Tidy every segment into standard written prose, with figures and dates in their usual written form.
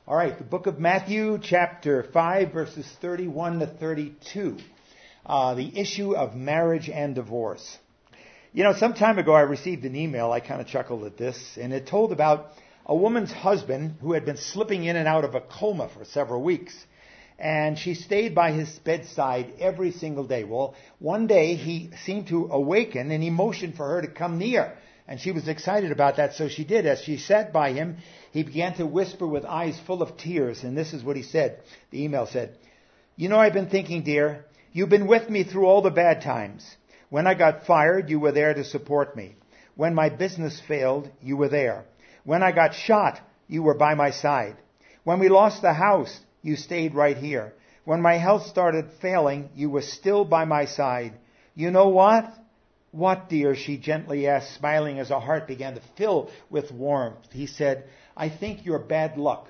All right, the book of Matthew, chapter 5, verses 31 to 32. The issue of marriage and divorce. You know, some time ago I received an email, I kind of chuckled at this, and it told about a woman's husband who had been slipping in and out of a coma for several weeks. And she stayed by his bedside every single day. Well, one day he seemed to awaken and he motioned for her to come near. And she was excited about that, so she did. As she sat by him, he began to whisper with eyes full of tears. And this is what he said. The email said, "You know, I've been thinking, dear, you've been with me through all the bad times. When I got fired, you were there to support me. When my business failed, you were there. When I got shot, you were by my side. When we lost the house, you stayed right here. When my health started failing, you were still by my side. You know what?" "What, dear?" she gently asked, smiling as her heart began to fill with warmth. He said, "I think you're bad luck."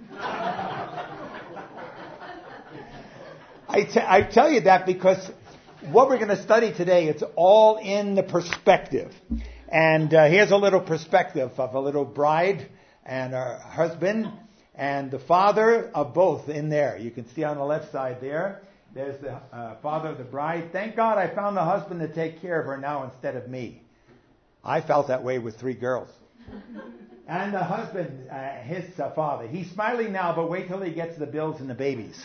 I tell you that because what we're going to study today, it's all in the perspective. And here's a little perspective of a little bride and her husband and the father of both in there. You can see on the left side there. There's the father of the bride. Thank God I found the husband to take care of her now instead of me. I felt that way with 3 girls. And the husband, his father. He's smiling now, but wait till he gets the bills and the babies.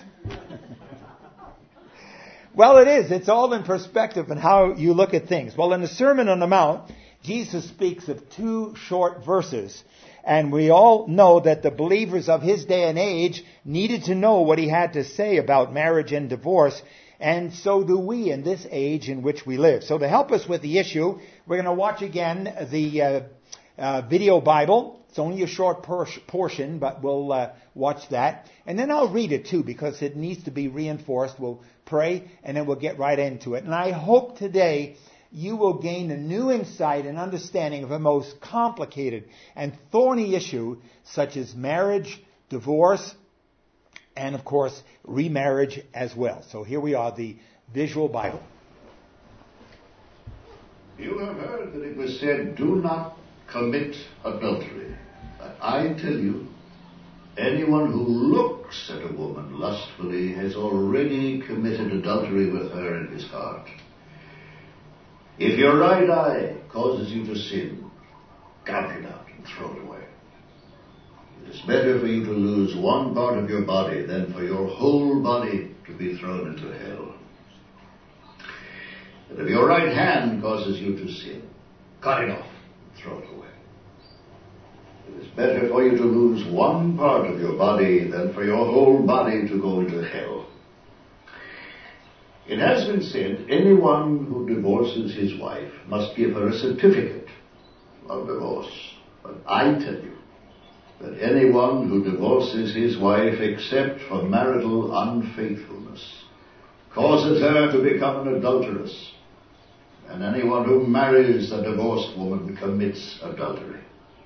Well, it is. It's all in perspective and how you look at things. Well, in the Sermon on the Mount, Jesus speaks of 2 short verses. And we all know that the believers of his day and age needed to know what he had to say about marriage and divorce. And so do we in this age in which we live. So to help us with the issue, we're going to watch again the video Bible. It's only a short portion, but we'll watch that. And then I'll read it too because it needs to be reinforced. We'll pray and then we'll get right into it. And I hope today you will gain a new insight and understanding of a most complicated and thorny issue such as marriage, divorce, and of course, remarriage as well. So here we are, the visual Bible. You have heard that it was said, "Do not commit adultery." But I tell you, anyone who looks at a woman lustfully has already committed adultery with her in his heart. If your right eye causes you to sin, gouge it out and throw it away. It is better for you to lose one part of your body than for your whole body to be thrown into hell. And if your right hand causes you to sin, cut it off and throw it away. It is better for you to lose one part of your body than for your whole body to go into hell. It has been said, anyone who divorces his wife must give her a certificate of divorce. But I tell you that anyone who divorces his wife except for marital unfaithfulness causes her to become an adulteress. And anyone who marries a divorced woman commits adultery.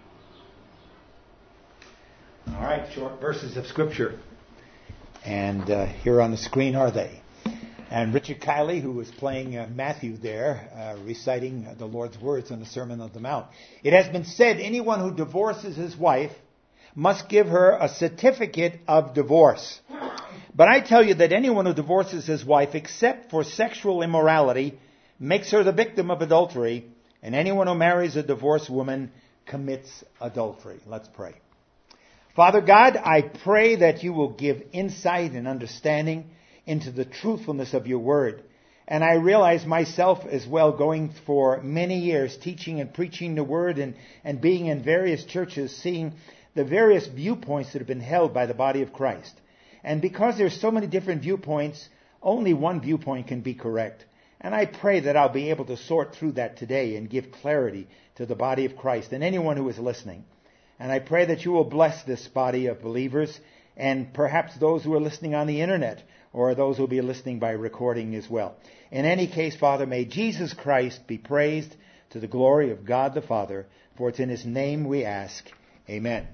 All right, short verses of Scripture. And here on the screen are they. And Richard Kiley, who was playing Matthew there, reciting the Lord's words on the Sermon on the Mount. It has been said, anyone who divorces his wife must give her a certificate of divorce. But I tell you that anyone who divorces his wife, except for sexual immorality, makes her the victim of adultery. And anyone who marries a divorced woman commits adultery. Let's pray. Father God, I pray that you will give insight and understanding into the truthfulness of your word. And I realize myself as well, going for many years teaching and preaching the word and being in various churches, seeing the various viewpoints that have been held by the body of Christ. And because there's so many different viewpoints, only one viewpoint can be correct. And I pray that I'll be able to sort through that today and give clarity to the body of Christ and anyone who is listening. And I pray that you will bless this body of believers and perhaps those who are listening on the internet or those who will be listening by recording as well. In any case, Father, may Jesus Christ be praised to the glory of God the Father, for it's in his name we ask. Amen.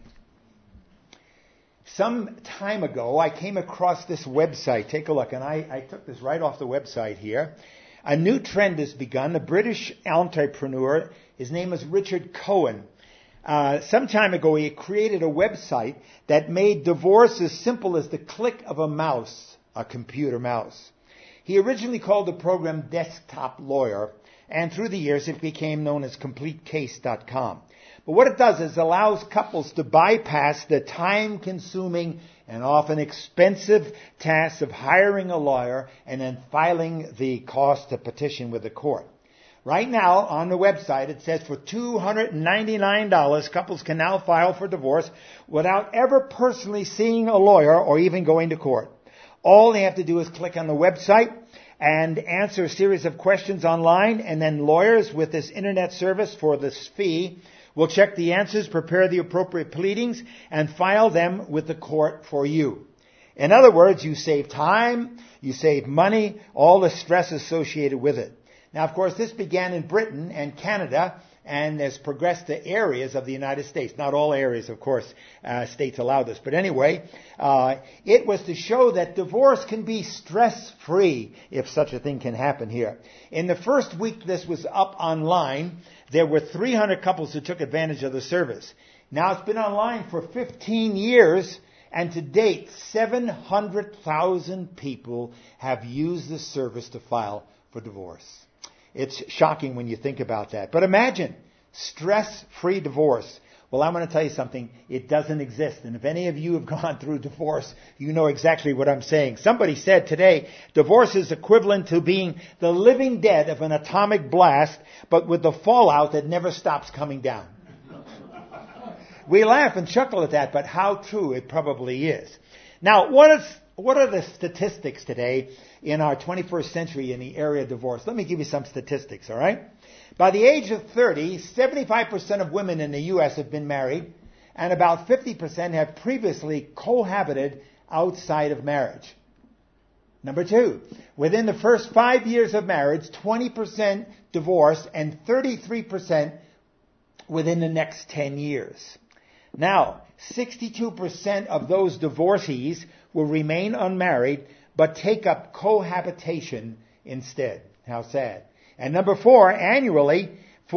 Some time ago, I came across this website. Take a look, and I took this right off the website here. A new trend has begun. A British entrepreneur, his name is Richard Cohen. some time ago, he created a website that made divorce as simple as the click of a mouse, a computer mouse. He originally called the program Desktop Lawyer, and through the years it became known as CompleteCase.com. But what it does is allows couples to bypass the time-consuming and often expensive task of hiring a lawyer and then filing the cost of petition with the court. Right now, on the website, it says for $299, couples can now file for divorce without ever personally seeing a lawyer or even going to court. All they have to do is click on the website and answer a series of questions online, and then lawyers with this internet service for this fee will check the answers, prepare the appropriate pleadings, and file them with the court for you. In other words, you save time, you save money, all the stress associated with it. Now, of course, this began in Britain and Canada and has progressed to areas of the United States. Not all areas, of course, states allow this. But anyway, it was to show that divorce can be stress-free, if such a thing can happen here. In the first week this was up online, there were 300 couples who took advantage of the service. Now, it's been online for 15 years, and to date, 700,000 people have used this service to file for divorce. It's shocking when you think about that. But imagine, stress-free divorce. Well, I'm going to tell you something. It doesn't exist. And if any of you have gone through divorce, you know exactly what I'm saying. Somebody said today, divorce is equivalent to being the living dead of an atomic blast, but with the fallout that never stops coming down. We laugh and chuckle at that, but how true it probably is. Now, what are the statistics today in our 21st century in the area of divorce? Let me give you some statistics, all right? By the age of 30, 75% of women in the U.S. have been married, and about 50% have previously cohabited outside of marriage. Number two, within the first 5 years of marriage, 20% divorced and 33% within the next 10 years. Now, 62% of those divorcees will remain unmarried, but take up cohabitation instead. How sad. And number four, annually,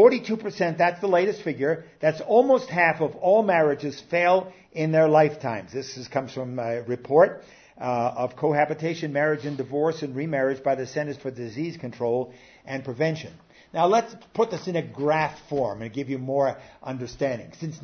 42%, that's the latest figure, that's almost half of all marriages fail in their lifetimes. This comes from a report of cohabitation, marriage and divorce and remarriage by the Centers for Disease Control and Prevention. Now let's put this in a graph form and give you more understanding. Since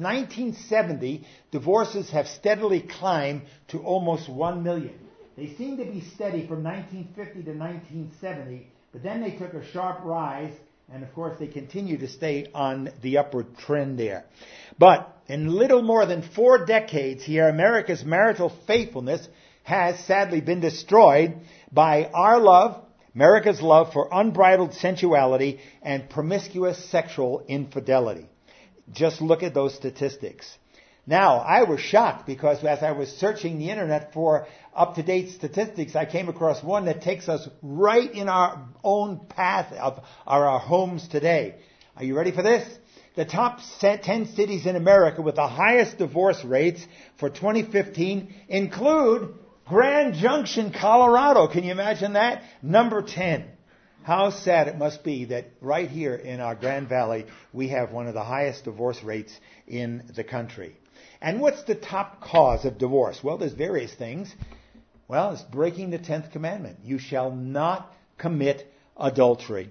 1970, divorces have steadily climbed to almost 1 million. They seem to be steady from 1950 to 1970, but then they took a sharp rise, and of course they continue to stay on the upward trend there. But in little more than 4 decades here, America's marital faithfulness has sadly been destroyed by our love, America's love for unbridled sensuality and promiscuous sexual infidelity. Just look at those statistics. Now, I was shocked because as I was searching the internet for up-to-date statistics, I came across one that takes us right in our own path of our homes today. Are you ready for this? The top 10 cities in America with the highest divorce rates for 2015 include Grand Junction, Colorado. Can you imagine that? Number 10. How sad it must be that right here in our Grand Valley, we have one of the highest divorce rates in the country. And what's the top cause of divorce? Well, there's various things. Well, it's breaking the 10th commandment. You shall not commit adultery.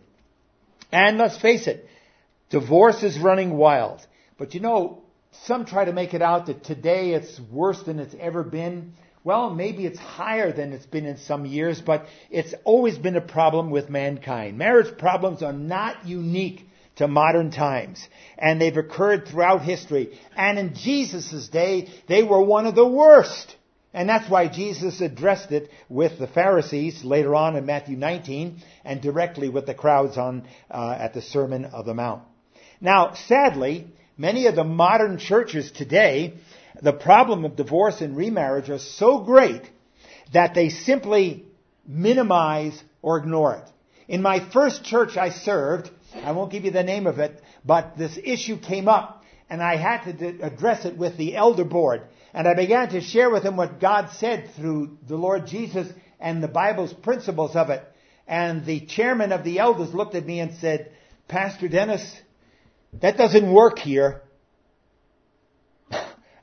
And let's face it, divorce is running wild. But you know, some try to make it out that today it's worse than it's ever been. Well, maybe it's higher than it's been in some years, but it's always been a problem with mankind. Marriage problems are not unique to modern times, and they've occurred throughout history. And in Jesus' day, they were one of the worst. And that's why Jesus addressed it with the Pharisees later on in Matthew 19, and directly with the crowds at the Sermon of the Mount. Now, sadly, many of the modern churches today, the problem of divorce and remarriage are so great that they simply minimize or ignore it. In my first church I served, I won't give you the name of it, but this issue came up, and I had to address it with the elder board. And I began to share with them what God said through the Lord Jesus and the Bible's principles of it. And the chairman of the elders looked at me and said, Pastor Dennis, that doesn't work here.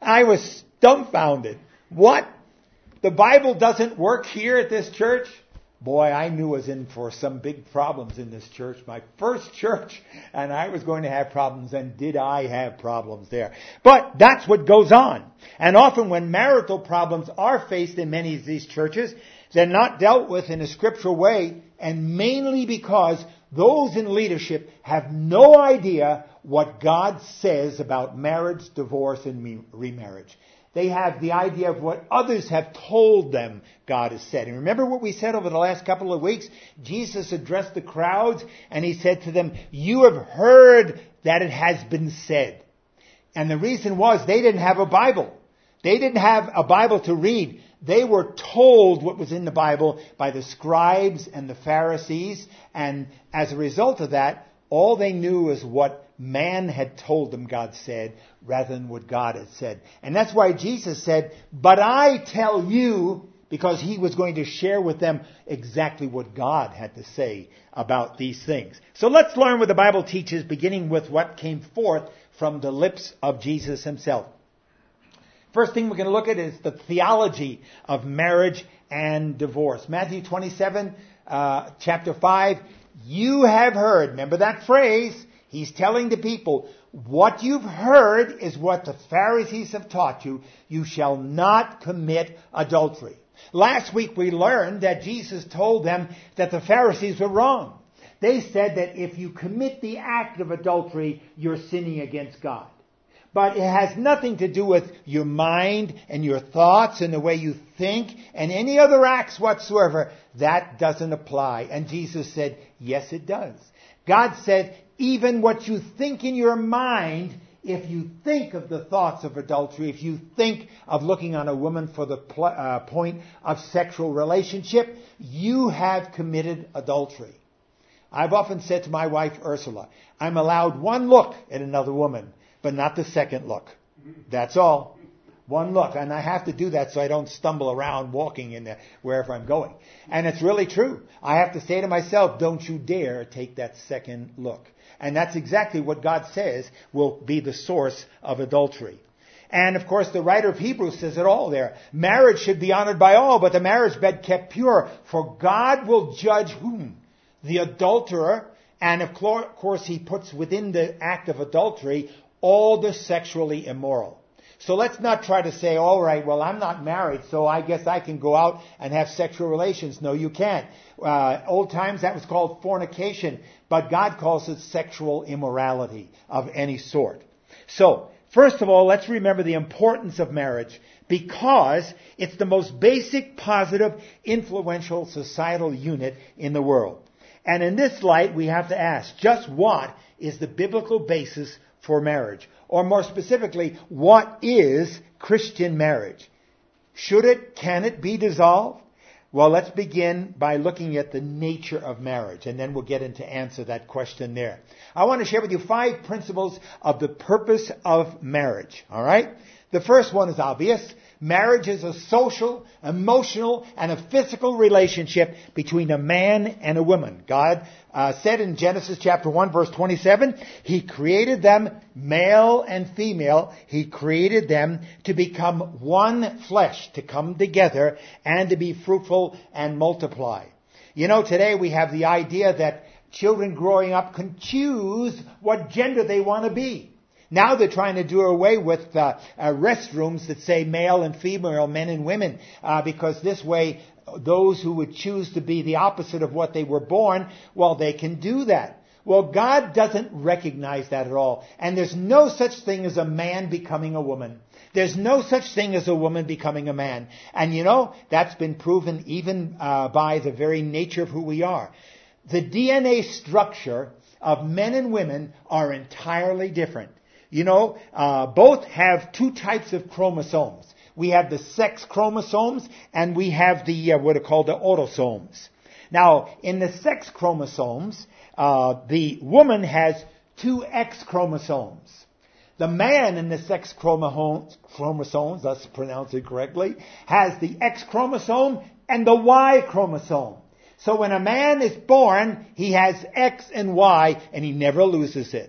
I was dumbfounded. What? The Bible doesn't work here at this church? Boy, I knew I was in for some big problems in this church. My first church, and I was going to have problems, and did I have problems there. But that's what goes on. And often when marital problems are faced in many of these churches, they're not dealt with in a scriptural way, and mainly because those in leadership have no idea what God says about marriage, divorce, and remarriage. They have the idea of what others have told them God has said. And remember what we said over the last couple of weeks? Jesus addressed the crowds and he said to them, you have heard that it has been said. And the reason was they didn't have a Bible. They didn't have a Bible to read. They were told what was in the Bible by the scribes and the Pharisees. And as a result of that, all they knew was what man had told them God said rather than what God had said. And that's why Jesus said, but I tell you, because he was going to share with them exactly what God had to say about these things. So let's learn what the Bible teaches, beginning with what came forth from the lips of Jesus himself. First thing we're going to look at is the theology of marriage and divorce. Matthew 27, chapter 5, you have heard, remember that phrase, he's telling the people, what you've heard is what the Pharisees have taught you. You shall not commit adultery. Last week we learned that Jesus told them that the Pharisees were wrong. They said that if you commit the act of adultery, you're sinning against God. But it has nothing to do with your mind and your thoughts and the way you think and any other acts whatsoever. That doesn't apply. And Jesus said, yes, it does. God said, even what you think in your mind, if you think of the thoughts of adultery, if you think of looking on a woman for the point of sexual relationship, you have committed adultery. I've often said to my wife, Ursula, I'm allowed one look at another woman, but not the second look. That's all. One look. And I have to do that so I don't stumble around walking in there wherever I'm going. And it's really true. I have to say to myself, don't you dare take that second look. And that's exactly what God says will be the source of adultery. And of course the writer of Hebrews says it all there. Marriage should be honored by all, but the marriage bed kept pure. For God will judge whom? The adulterer. And of course he puts within the act of adultery all the sexually immoral. So let's not try to say, all right, well, I'm not married, so I guess I can go out and have sexual relations. No, you can't. Old times that was called fornication, but God calls it sexual immorality of any sort. So, first of all, let's remember the importance of marriage because it's the most basic, positive, influential societal unit in the world. And in this light, we have to ask, just what is the biblical basis for marriage? Or more specifically, what is Christian marriage? Can it be dissolved? Well, let's begin by looking at the nature of marriage, and then we'll get into answer that question there. I want to share with you 5 principles of the purpose of marriage, all right? The first one is obvious. Marriage is a social, emotional, and a physical relationship between a man and a woman. God said in Genesis chapter 1, verse 27, He created them male and female. He created them to become one flesh, to come together and to be fruitful and multiply. You know, today we have the idea that children growing up can choose what gender they want to be. Now they're trying to do away with restrooms that say male and female, men and women, because this way those who would choose to be the opposite of what they were born, well, they can do that. Well, God doesn't recognize that at all. And there's no such thing as a man becoming a woman. There's no such thing as a woman becoming a man. And you know, that's been proven even by the very nature of who we are. The DNA structure of men and women are entirely different. You know, both have 2 types of chromosomes. We have the sex chromosomes and we have the what are called the autosomes. Now, in the sex chromosomes, the woman has 2 X chromosomes. The man in the sex chromosomes, let's pronounce it correctly, has the X chromosome and the Y chromosome. So when a man is born, he has X and Y and he never loses it.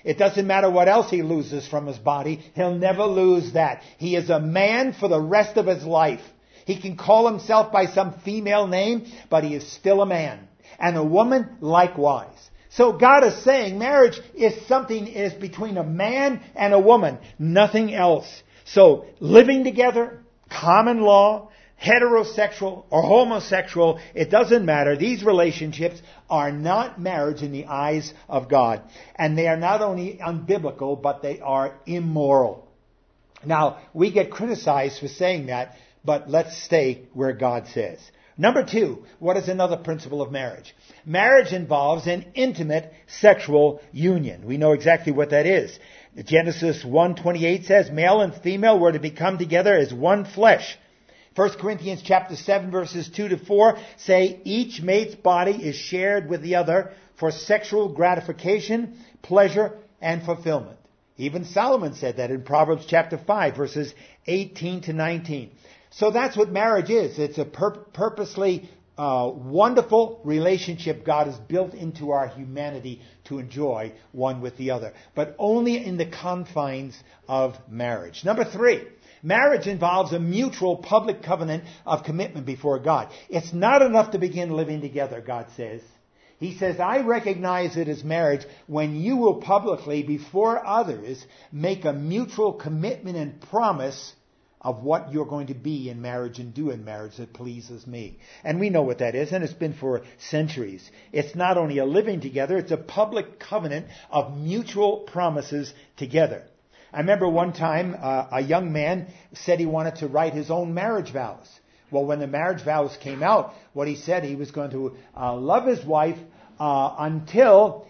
It doesn't matter what else he loses from his body. He'll never lose that. He is a man for the rest of his life. He can call himself by some female name, but he is still a man. And a woman likewise. So God is saying marriage is between a man and a woman, nothing else. So living together, common law, heterosexual or homosexual, it doesn't matter. These relationships are not marriage in the eyes of God. And they are not only unbiblical, but they are immoral. Now, we get criticized for saying that, but let's stay where God says. Number 2, what is another principle of marriage? Marriage involves an intimate sexual union. We know exactly what that is. Genesis 1:28 says, male and female were to become together as one flesh. 1 Corinthians chapter 7 verses 2 to 4 say each mate's body is shared with the other for sexual gratification, pleasure, and fulfillment. Even Solomon said that in Proverbs chapter 5 verses 18 to 19. So that's what marriage is. It's a purposely wonderful relationship God has built into our humanity to enjoy one with the other, but only in the confines of marriage. Number 3, marriage involves a mutual public covenant of commitment before God. It's not enough to begin living together, God says. He says, I recognize it as marriage when you will publicly, before others, make a mutual commitment and promise of what you're going to be in marriage and do in marriage that pleases me. And we know what that is, and it's been for centuries. It's not only a living together, it's a public covenant of mutual promises together. I remember one time a young man said he wanted to write his own marriage vows. Well, when the marriage vows came out, what he said, he was going to love his wife until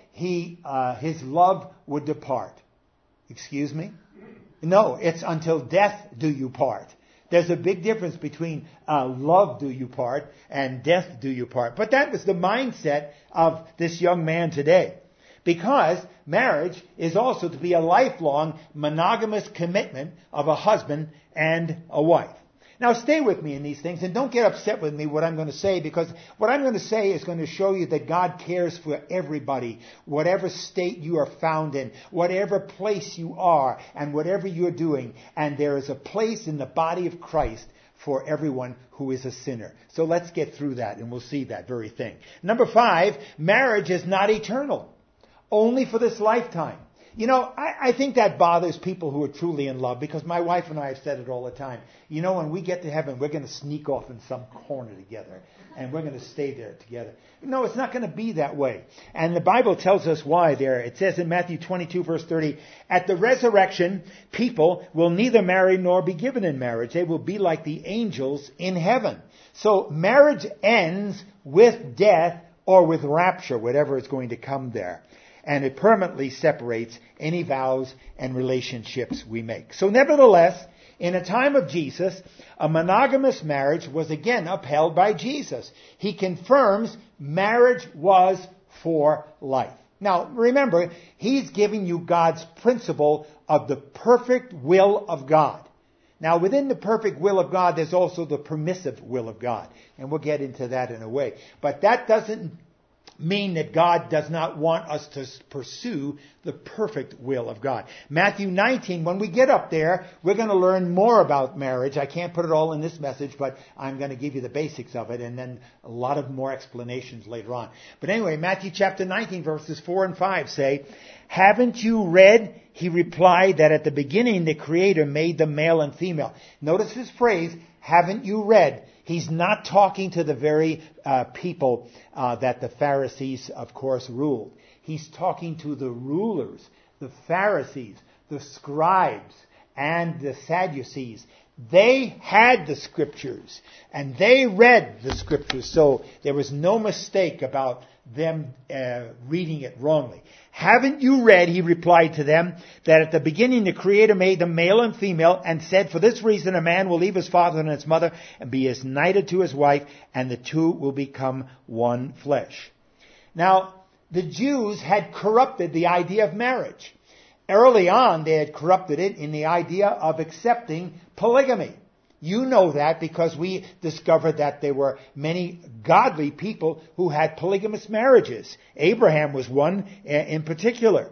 his love would depart. Excuse me? No, it's until death do you part. There's a big difference between love do you part and death do you part. But that was the mindset of this young man today. Because marriage is also to be a lifelong monogamous commitment of a husband and a wife. Now stay with me in these things and don't get upset with me what I'm going to say, because what I'm going to say is going to show you that God cares for everybody, whatever state you are found in, whatever place you are and whatever you're doing. And there is a place in the body of Christ for everyone who is a sinner. So let's get through that and we'll see that very thing. Number 5, marriage is not eternal, only for this lifetime. You know, I think that bothers people who are truly in love, because my wife and I have said it all the time. You know, when we get to heaven, we're going to sneak off in some corner together, and we're going to stay there together. No, it's not going to be that way. And the Bible tells us why there. It says in Matthew 22, verse 30, at the resurrection, people will neither marry nor be given in marriage. They will be like the angels in heaven. So marriage ends with death or with rapture, whatever is going to come there. And it permanently separates any vows and relationships we make. So nevertheless, in a time of Jesus, a monogamous marriage was again upheld by Jesus. He confirms marriage was for life. Now, remember, he's giving you God's principle of the perfect will of God. Now, within the perfect will of God, there's also the permissive will of God. And we'll get into that in a way. But that doesn't mean that God does not want us to pursue the perfect will of God. Matthew 19, when we get up there, we're going to learn more about marriage. I can't put it all in this message, but I'm going to give you the basics of it and then a lot of more explanations later on. But anyway, Matthew chapter 19, verses 4 and 5 say, haven't you read, he replied, that at the beginning the Creator made them male and female. Notice his phrase, haven't you read? He's not talking to the very people that the Pharisees, of course, ruled. He's talking to the rulers, the Pharisees, the scribes, and the Sadducees. They had the Scriptures, and they read the Scriptures, so there was no mistake about them reading it wrongly. Haven't you read, he replied to them, that at the beginning the Creator made them male and female and said, for this reason a man will leave his father and his mother and be united to his wife, and the two will become one flesh. Now, the Jews had corrupted the idea of marriage. Early on, they had corrupted it in the idea of accepting polygamy. You know that because we discovered that there were many godly people who had polygamous marriages. Abraham was one in particular.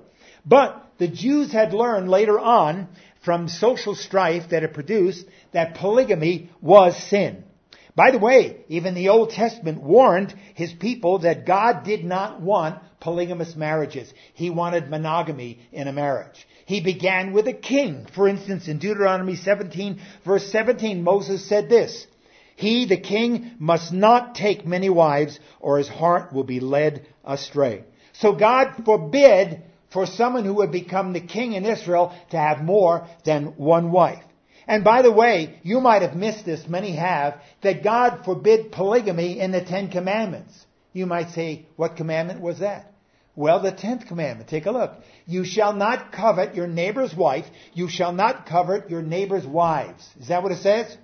But the Jews had learned later on from social strife that it produced that polygamy was sin. By the way, even the Old Testament warned his people that God did not want polygamous marriages. He wanted monogamy in a marriage. He began with a king. For instance, in Deuteronomy 17, verse 17, Moses said this, "He, the king, must not take many wives, or his heart will be led astray." So God forbid for someone who would become the king in Israel to have more than one wife. And by the way, you might have missed this, many have, that God forbid polygamy in the 10 Commandments. You might say, what commandment was that? Well, the 10th commandment. Take a look. You shall not covet your neighbor's wife. You shall not covet your neighbor's wives. Is that what it says?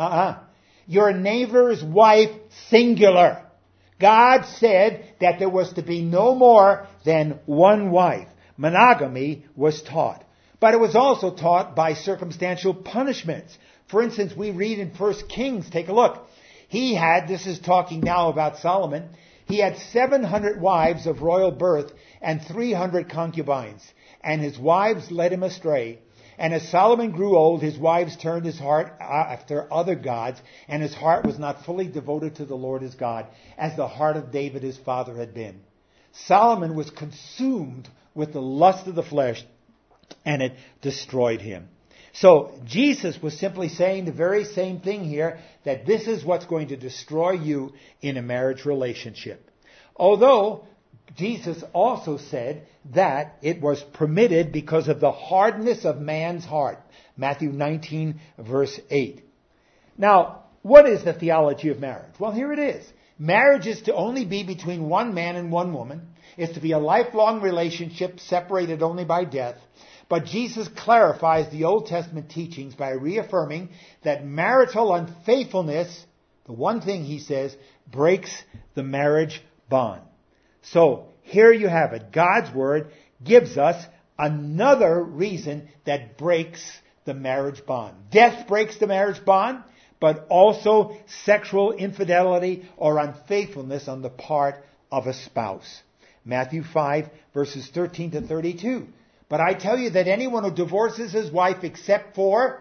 Your neighbor's wife, singular. God said that there was to be no more than one wife. Monogamy was taught. But it was also taught by circumstantial punishments. For instance, we read in 1 Kings, take a look. He had, this is talking now about Solomon, he had 700 wives of royal birth and 300 concubines. And his wives led him astray. And as Solomon grew old, his wives turned his heart after other gods, and his heart was not fully devoted to the Lord his God, as the heart of David his father had been. Solomon was consumed with the lust of the flesh, and it destroyed him. So Jesus was simply saying the very same thing here, that this is what's going to destroy you in a marriage relationship. Although Jesus also said that it was permitted because of the hardness of man's heart. Matthew 19, verse 8. Now, what is the theology of marriage? Well, here it is. Marriage is to only be between one man and one woman. It's to be a lifelong relationship separated only by death. But Jesus clarifies the Old Testament teachings by reaffirming that marital unfaithfulness, the one thing he says, breaks the marriage bond. So, here you have it. God's Word gives us another reason that breaks the marriage bond. Death breaks the marriage bond, but also sexual infidelity or unfaithfulness on the part of a spouse. Matthew 5, verses 13 to 32. But I tell you that anyone who divorces his wife except for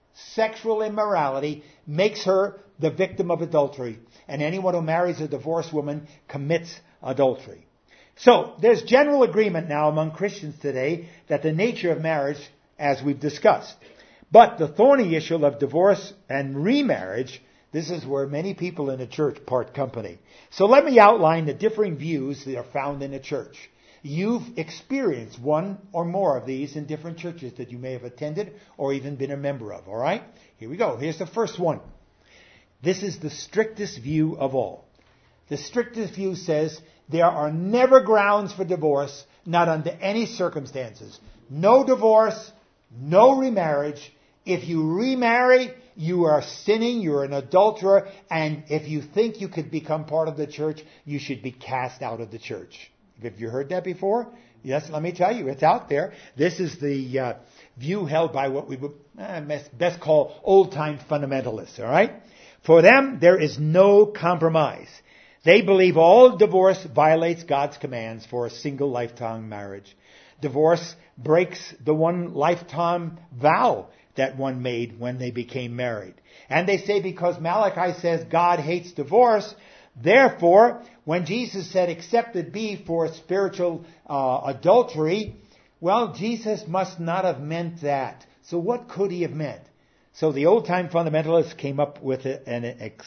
sexual immorality makes her the victim of adultery. And anyone who marries a divorced woman commits adultery. So, there's general agreement now among Christians today that the nature of marriage, as we've discussed. But the thorny issue of divorce and remarriage, this is where many people in the church part company. So let me outline the differing views that are found in the church. You've experienced one or more of these in different churches that you may have attended or even been a member of, all right? Here we go. Here's the first one. This is the strictest view of all. The strictest view says there are never grounds for divorce, not under any circumstances. No divorce, no remarriage. If you remarry, you are sinning, you're an adulterer, and if you think you could become part of the church, you should be cast out of the church. Have you heard that before? Yes, let me tell you, it's out there. This is the view held by what we would best call old-time fundamentalists, all right? For them, there is no compromise. They believe all divorce violates God's commands for a single lifetime marriage. Divorce breaks the one lifetime vow that one made when they became married. And they say because Malachi says God hates divorce, therefore, when Jesus said, except it be for spiritual adultery, well, Jesus must not have meant that. So what could he have meant? So the old-time fundamentalists came up with an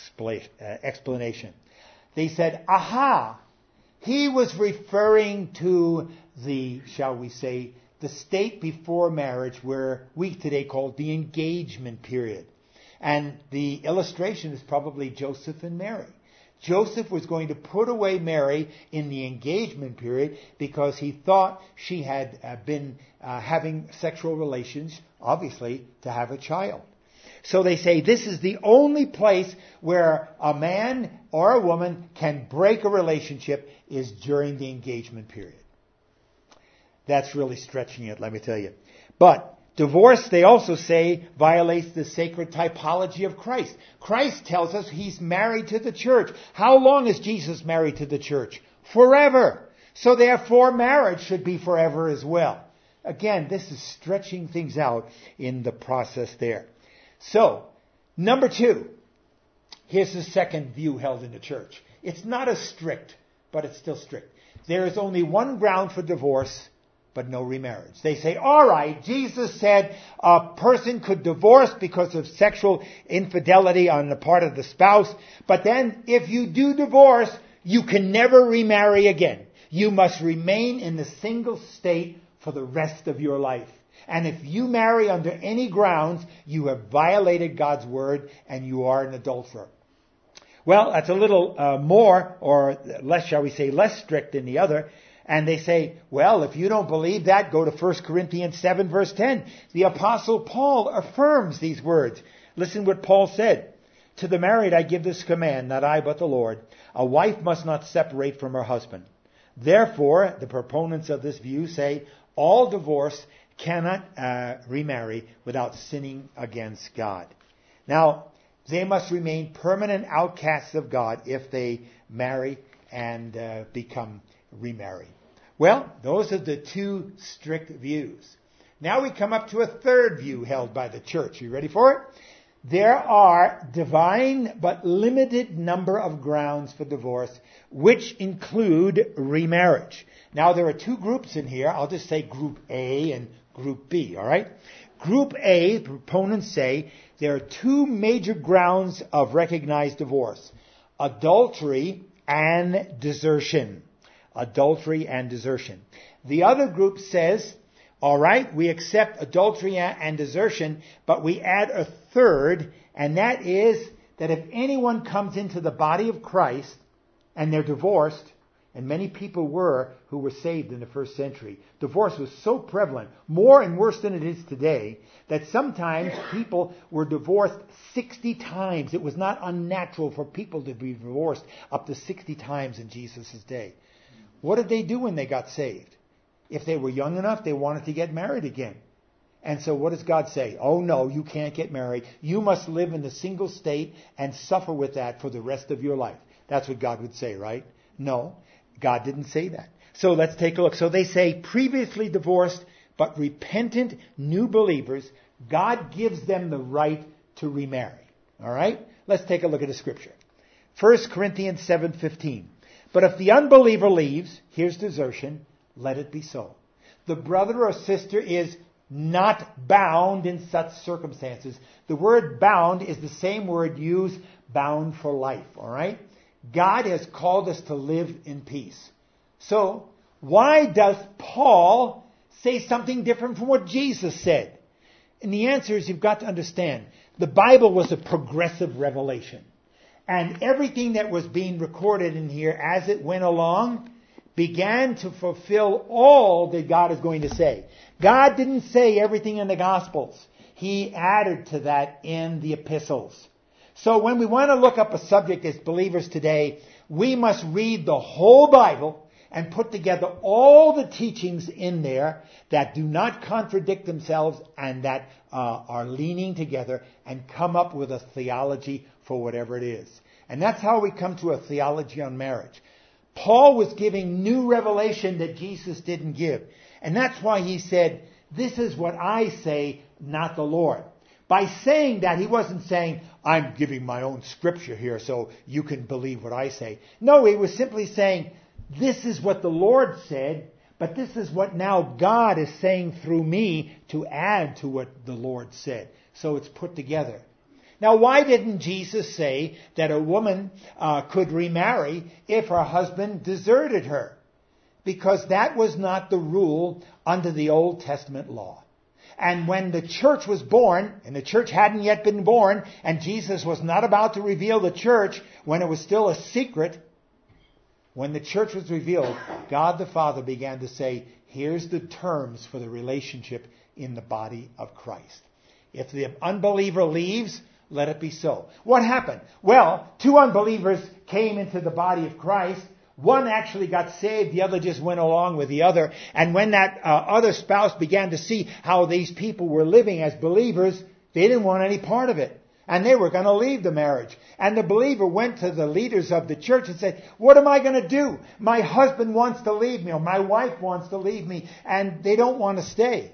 explanation. They said, aha, he was referring to the, shall we say, the state before marriage where we today call the engagement period. And the illustration is probably Joseph and Mary. Joseph was going to put away Mary in the engagement period because he thought she had been having sexual relations, obviously, to have a child. So they say this is the only place where a man or a woman can break a relationship is during the engagement period. That's really stretching it, let me tell you. But divorce, they also say, violates the sacred typology of Christ. Christ tells us he's married to the church. How long is Jesus married to the church? Forever. So therefore, marriage should be forever as well. Again, this is stretching things out in the process there. So, number 2. Here's the second view held in the church. It's not as strict, but it's still strict. There is only one ground for divorce, but no remarriage. They say, all right, Jesus said a person could divorce because of sexual infidelity on the part of the spouse, but then if you do divorce, you can never remarry again. You must remain in the single state for the rest of your life. And if you marry under any grounds, you have violated God's word and you are an adulterer. Well, that's a little more, or less, shall we say, less strict than the other. And they say, well, if you don't believe that, go to 1 Corinthians 7, verse 10. The Apostle Paul affirms these words. Listen what Paul said. To the married I give this command, not I but the Lord. A wife must not separate from her husband. Therefore, the proponents of this view say, all divorce cannot remarry without sinning against God. Now, they must remain permanent outcasts of God if they marry and become remarried. Well, those are the 2 strict views. Now we come up to a third view held by the church. You ready for it? There are divine but limited number of grounds for divorce, which include remarriage. Now there are 2 groups in here. I'll just say Group A and Group B, all right? Group A, the proponents say, there are 2 major grounds of recognized divorce. Adultery and desertion. Adultery and desertion. The other group says, all right, we accept adultery and desertion, but we add a third, and that is that if anyone comes into the body of Christ and they're divorced, and many people were who were saved in the first century. Divorce was so prevalent, more and worse than it is today, that sometimes people were divorced 60 times. It was not unnatural for people to be divorced up to 60 times in Jesus' day. What did they do when they got saved? If they were young enough, they wanted to get married again. And so what does God say? Oh no, you can't get married. You must live in the single state and suffer with that for the rest of your life. That's what God would say, right? No. God didn't say that. So let's take a look. So they say previously divorced but repentant new believers, God gives them the right to remarry. All right? Let's take a look at the scripture. 1 Corinthians 7:15. But if the unbeliever leaves, here's desertion, let it be so. The brother or sister is not bound in such circumstances. The word bound is the same word used, bound for life. All right? God has called us to live in peace. So, why does Paul say something different from what Jesus said? And the answer is you've got to understand, the Bible was a progressive revelation. And everything that was being recorded in here as it went along began to fulfill all that God is going to say. God didn't say everything in the Gospels. He added to that in the epistles. So when we want to look up a subject as believers today, we must read the whole Bible and put together all the teachings in there that do not contradict themselves and that are leaning together and come up with a theology for whatever it is. And that's how we come to a theology on marriage. Paul was giving new revelation that Jesus didn't give. And that's why he said, this is what I say, not the Lord. By saying that, he wasn't saying, I'm giving my own scripture here so you can believe what I say. No, he was simply saying, this is what the Lord said, but this is what now God is saying through me to add to what the Lord said. So it's put together. Now, why didn't Jesus say that a woman could remarry if her husband deserted her? Because that was not the rule under the Old Testament law. And when the church was born, and the church hadn't yet been born, and Jesus was not about to reveal the church when it was still a secret, when the church was revealed, God the Father began to say, here's the terms for the relationship in the body of Christ. If the unbeliever leaves, let it be so. What happened? Well, 2 unbelievers came into the body of Christ. One actually got saved, the other just went along with the other. And when that other spouse began to see how these people were living as believers, they didn't want any part of it. And they were going to leave the marriage. And the believer went to the leaders of the church and said, what am I going to do? My husband wants to leave me, or my wife wants to leave me, and they don't want to stay.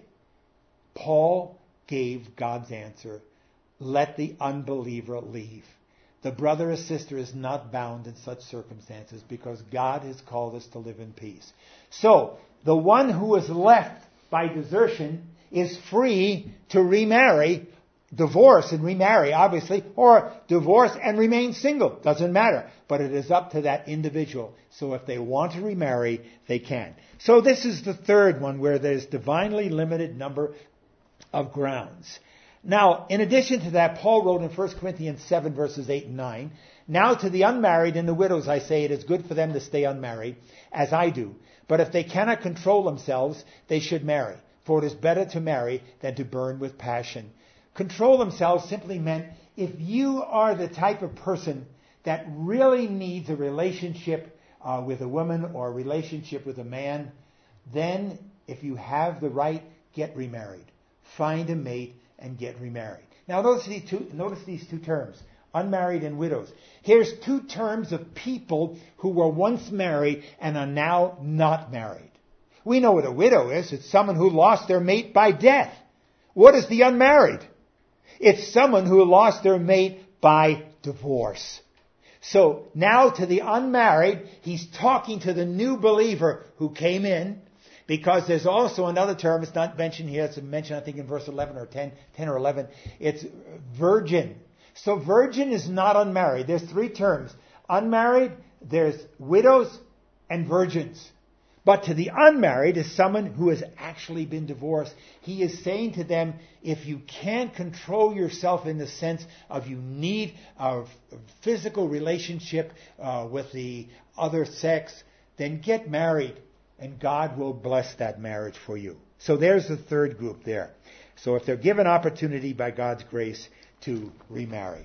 Paul gave God's answer. Let the unbeliever leave. The brother or sister is not bound in such circumstances because God has called us to live in peace. So, the one who is left by desertion is free to remarry, divorce and remarry, obviously, or divorce and remain single. Doesn't matter. But it is up to that individual. So if they want to remarry, they can. So this is the third one where there's divinely limited number of grounds. Now, in addition to that, Paul wrote in 1 Corinthians 7 verses 8 and 9, now to the unmarried and the widows I say, it is good for them to stay unmarried, as I do. But if they cannot control themselves, they should marry. For it is better to marry than to burn with passion. Control themselves simply meant if you are the type of person that really needs a relationship with a woman or a relationship with a man, then if you have the right, get remarried. Find a mate and get remarried. Now notice these two terms, unmarried and widows. Here's two terms of people who were once married and are now not married. We know what a widow is. It's someone who lost their mate by death. What is the unmarried? It's someone who lost their mate by divorce. So now to the unmarried, he's talking to the new believer who came in, because there's also another term, it's not mentioned here, it's mentioned I think in verse 11 or 10 or 11, it's virgin. So virgin is not unmarried. There's three terms. Unmarried, there's widows, and virgins. But to the unmarried is someone who has actually been divorced. He is saying to them, if you can't control yourself in the sense of you need a physical relationship with the other sex, then get married and God will bless that marriage for you. So there's the third group there. So if they're given opportunity by God's grace to remarry.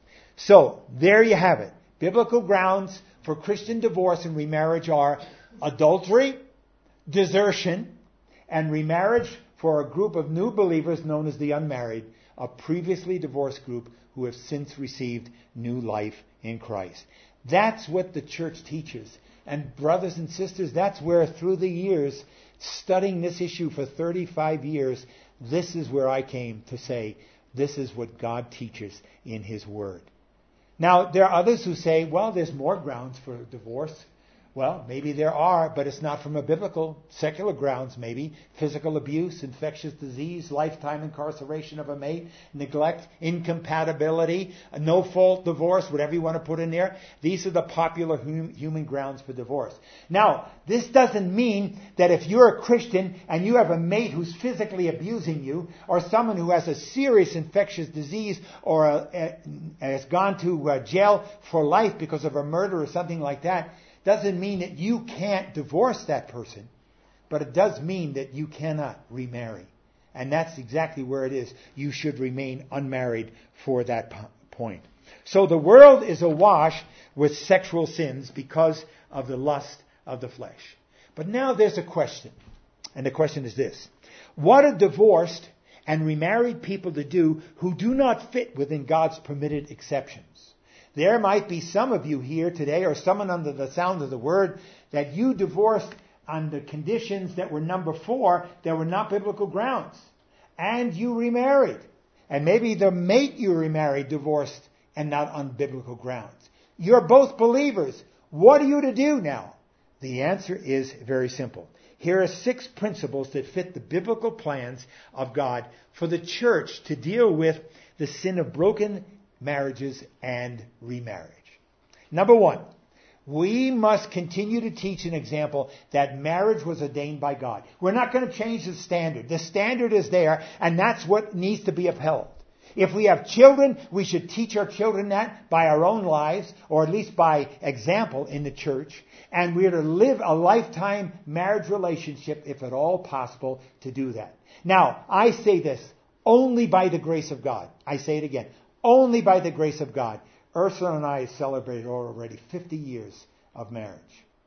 So there you have it. Biblical grounds for Christian divorce and remarriage are adultery, desertion, and remarriage for a group of new believers known as the unmarried, a previously divorced group who have since received new life in Christ. That's what the church teaches. And brothers and sisters, that's where through the years, studying this issue for 35 years, this is where I came to say, this is what God teaches in His Word. Now, there are others who say, well, there's more grounds for divorce. Well, maybe there are, but it's not from a biblical, secular grounds maybe. Physical abuse, infectious disease, lifetime incarceration of a mate, neglect, incompatibility, a no-fault divorce, whatever you want to put in there. These are the popular human grounds for divorce. Now, this doesn't mean that if you're a Christian and you have a mate who's physically abusing you, or someone who has a serious infectious disease, or has gone to jail for life because of a murder or something like that, doesn't mean that you can't divorce that person, but it does mean that you cannot remarry. And that's exactly where it is. You should remain unmarried for that point. So the world is awash with sexual sins because of the lust of the flesh. But now there's a question. And the question is this. What are divorced and remarried people to do who do not fit within God's permitted exceptions? There might be some of you here today, or someone under the sound of the word, that you divorced under conditions that were number 4, that were not biblical grounds. And you remarried. And maybe the mate you remarried divorced and not on biblical grounds. You're both believers. What are you to do now? The answer is very simple. Here are 6 principles that fit the biblical plans of God for the church to deal with the sin of broken marriages and remarriage. Number 1, we must continue to teach an example that marriage was ordained by God. We're not going to change the standard. The standard is there, and that's what needs to be upheld. If we have children, we should teach our children that by our own lives, or at least by example in the church. And we are to live a lifetime marriage relationship, if at all possible, to do that. Now, I say this, only by the grace of God. I say it again. Only by the grace of God. Ursula and I have celebrated already 50 years of marriage.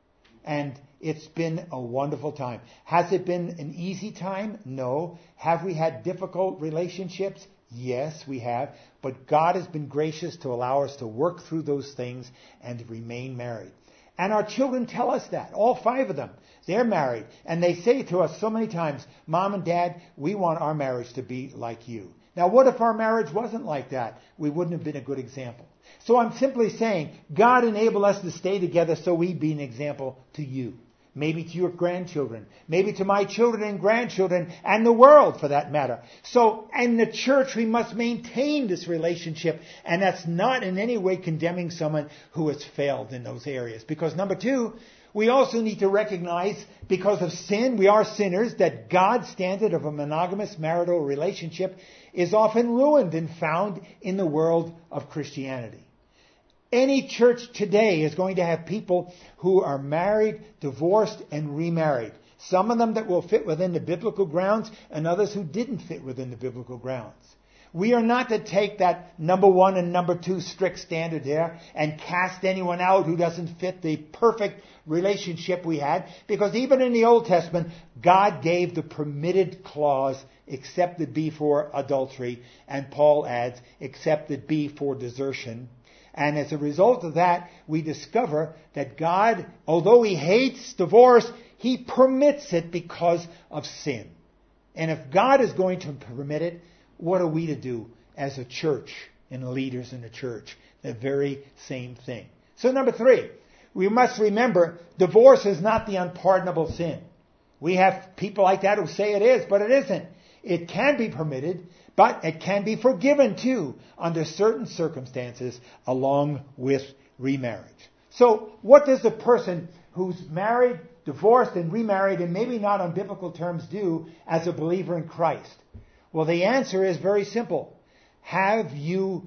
And it's been a wonderful time. Has it been an easy time? No. Have we had difficult relationships? Yes, we have. But God has been gracious to allow us to work through those things and to remain married. And our children tell us that. All 5 of them. They're married. And they say to us so many times, Mom and Dad, we want our marriage to be like you. Now, what if our marriage wasn't like that? We wouldn't have been a good example. So I'm simply saying, God enabled us to stay together so we'd be an example to you. Maybe to your grandchildren. Maybe to my children and grandchildren and the world for that matter. So in the church we must maintain this relationship. And that's not in any way condemning someone who has failed in those areas. Because number 2, we also need to recognize, because of sin, we are sinners, that God's standard of a monogamous marital relationship is often ruined and found in the world of Christianity. Any church today is going to have people who are married, divorced, and remarried. Some of them that will fit within the biblical grounds, and others who didn't fit within the biblical grounds. We are not to take that number 1 and number 2 strict standard there and cast anyone out who doesn't fit the perfect relationship we had. Because even in the Old Testament, God gave the permitted clause, except it be for adultery. And Paul adds, except it be for desertion. And as a result of that, we discover that God, although He hates divorce, He permits it because of sin. And if God is going to permit it, what are we to do as a church and leaders in the church? The very same thing. So number 3, we must remember divorce is not the unpardonable sin. We have people like that who say it is, but it isn't. It can be permitted, but it can be forgiven too under certain circumstances along with remarriage. So what does a person who's married, divorced, and remarried, and maybe not on biblical terms do as a believer in Christ? Well, the answer is very simple. Have you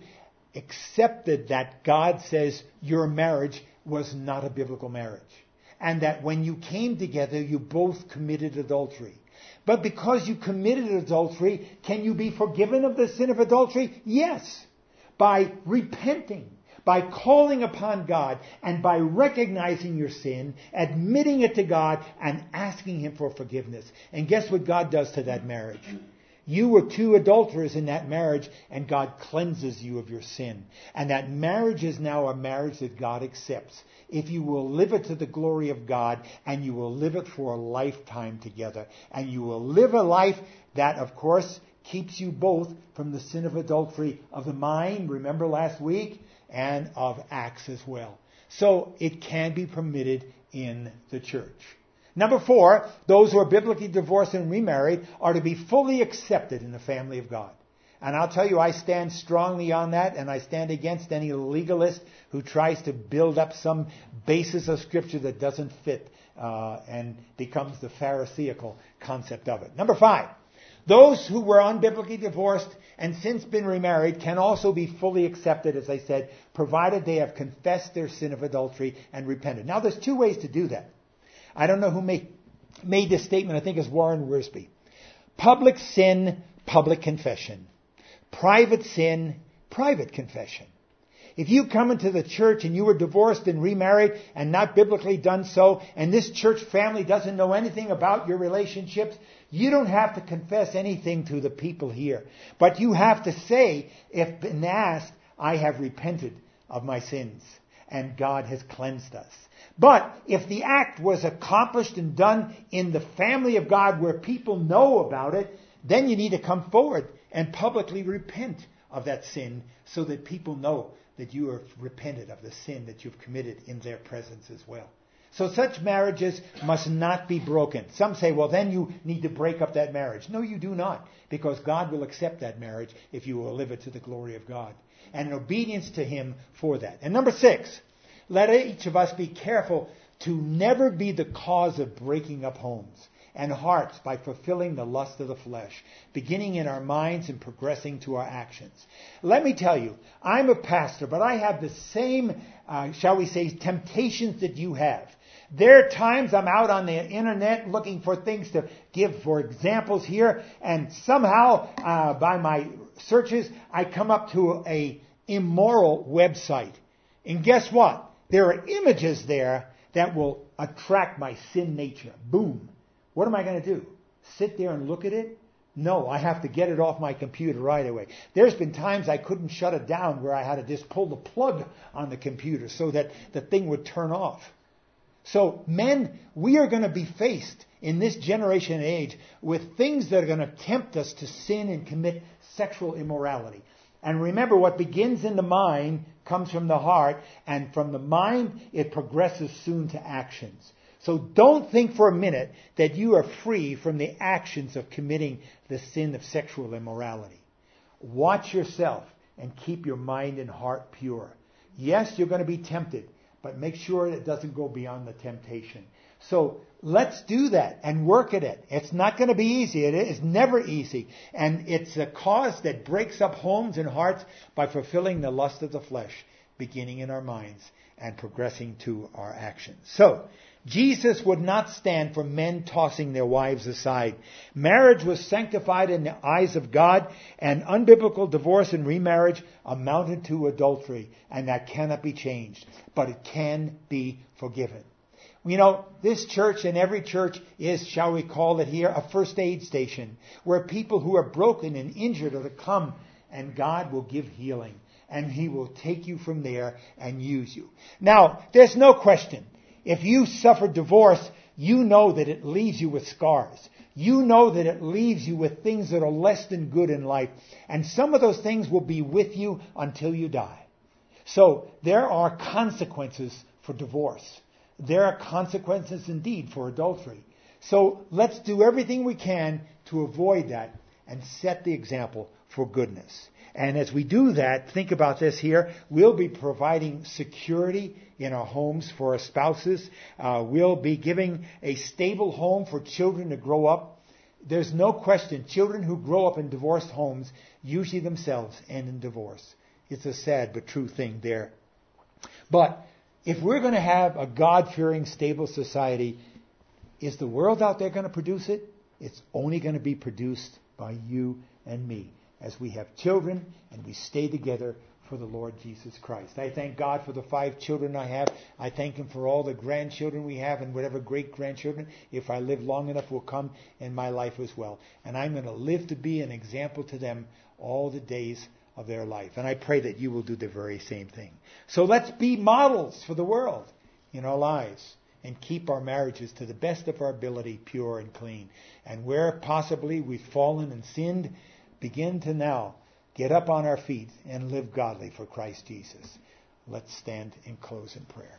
accepted that God says your marriage was not a biblical marriage? And that when you came together, you both committed adultery. But because you committed adultery, can you be forgiven of the sin of adultery? Yes. By repenting, by calling upon God, and by recognizing your sin, admitting it to God, and asking Him for forgiveness. And guess what God does to that marriage? You were 2 adulterers in that marriage, and God cleanses you of your sin. And that marriage is now a marriage that God accepts. If you will live it to the glory of God, and you will live it for a lifetime together. And you will live a life that, of course, keeps you both from the sin of adultery of the mind, remember last week, and of acts as well. So it can be permitted in the church. Number 4, those who are biblically divorced and remarried are to be fully accepted in the family of God. And I'll tell you, I stand strongly on that, and I stand against any legalist who tries to build up some basis of Scripture that doesn't fit and becomes the Pharisaical concept of it. Number 5, those who were unbiblically divorced and since been remarried can also be fully accepted, as I said, provided they have confessed their sin of adultery and repented. Now, there's 2 ways to do that. I don't know who made this statement. I think it's Warren Wiersbe. Public sin, public confession. Private sin, private confession. If you come into the church and you were divorced and remarried and not biblically done so, and this church family doesn't know anything about your relationships, you don't have to confess anything to the people here. But you have to say, if been asked, I have repented of my sins, and God has cleansed us. But if the act was accomplished and done in the family of God where people know about it, then you need to come forward and publicly repent of that sin so that people know that you have repented of the sin that you've committed in their presence as well. So such marriages must not be broken. Some say, well, then you need to break up that marriage. No, you do not, because God will accept that marriage if you will live it to the glory of God and in obedience to Him for that. And number 6, let each of us be careful to never be the cause of breaking up homes and hearts by fulfilling the lust of the flesh, beginning in our minds and progressing to our actions. Let me tell you, I'm a pastor, but I have the same, shall we say, temptations that you have. There are times I'm out on the internet looking for things to give for examples here, and somehow, by my searches, I come up to a immoral website. And guess what? There are images there that will attract my sin nature. Boom. What am I going to do? Sit there and look at it? No, I have to get it off my computer right away. There's been times I couldn't shut it down where I had to just pull the plug on the computer so that the thing would turn off. So men, we are going to be faced in this generation and age with things that are going to tempt us to sin and commit sexual immorality. And remember, what begins in the mind comes from the heart, and from the mind it progresses soon to actions. So don't think for a minute that you are free from the actions of committing the sin of sexual immorality. Watch yourself and keep your mind and heart pure. Yes, you're going to be tempted, but make sure it doesn't go beyond the temptation. So let's do that and work at it. It's not going to be easy. It is never easy. And it's a cause that breaks up homes and hearts by fulfilling the lust of the flesh, beginning in our minds and progressing to our actions. So, Jesus would not stand for men tossing their wives aside. Marriage was sanctified in the eyes of God, and unbiblical divorce and remarriage amounted to adultery, and that cannot be changed, but it can be forgiven. You know, this church and every church is, shall we call it here, a first aid station, where people who are broken and injured are to come, and God will give healing, and He will take you from there and use you. Now, there's no question. If you suffer divorce, you know that it leaves you with scars. You know that it leaves you with things that are less than good in life. And some of those things will be with you until you die. So there are consequences for divorce. There are consequences indeed for adultery. So let's do everything we can to avoid that and set the example for goodness. And as we do that, think about this here. We'll be providing security in our homes for our spouses. We'll be giving a stable home for children to grow up. There's no question, children who grow up in divorced homes usually themselves end in divorce. It's a sad but true thing there. But if we're going to have a God-fearing, stable society, is the world out there going to produce it? It's only going to be produced by you and me, as we have children and we stay together for the Lord Jesus Christ. I thank God for the 5 children I have. I thank Him for all the grandchildren we have and whatever great-grandchildren, if I live long enough, will come in my life as well. And I'm going to live to be an example to them all the days of their life. And I pray that you will do the very same thing. So let's be models for the world in our lives and keep our marriages to the best of our ability pure and clean. And where possibly we've fallen and sinned, begin to now get up on our feet and live godly for Christ Jesus. Let's stand and close in prayer.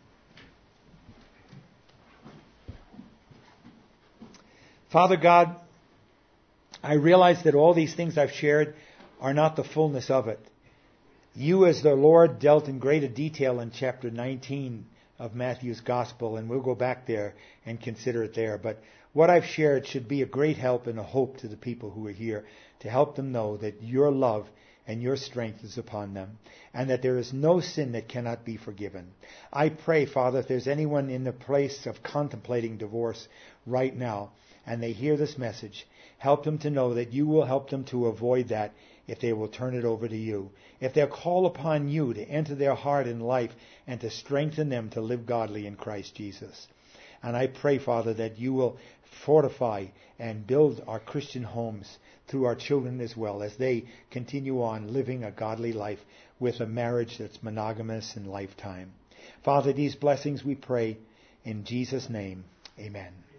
Father God, I realize that all these things I've shared are not the fullness of it. You as the Lord dealt in greater detail in chapter 19 of Matthew's Gospel, and we'll go back there and consider it there. But what I've shared should be a great help and a hope to the people who are here, to help them know that your love and your strength is upon them, and that there is no sin that cannot be forgiven. I pray, Father, if there's anyone in the place of contemplating divorce right now, and they hear this message, help them to know that you will help them to avoid that if they will turn it over to you. If they'll call upon you to enter their heart and life and to strengthen them to live godly in Christ Jesus. And I pray, Father, that you will fortify and build our Christian homes through our children as well, as they continue on living a godly life with a marriage that's monogamous in lifetime. Father, these blessings we pray in Jesus' name. Amen.